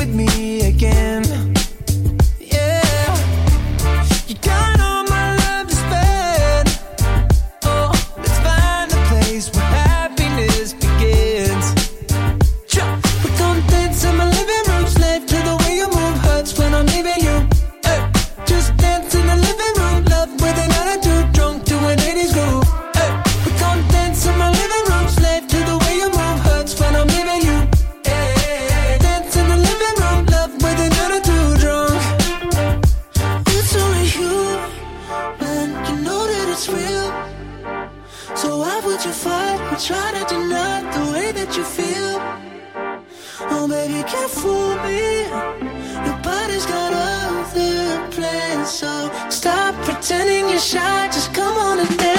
need me again. Yeah, you got all my love to spend. Oh, let's find a place where happiness begins. We're gonna dance in my living room, slave to the way you move, hurts when I'm leaving you. Just dance in the living room, love with an attitude, drunk to an 80s groove. We're gonna dance in my living room, slave to the way you move, hurts when I'm leaving you. Dance in the living room, love with an attitude, drunk. It's only you, man, you know that it's real. So why would you fight or try to deny the way that you feel? Oh baby, can't fool me. Your body's got other plans, so stop pretending you're shy. Just come on and dance.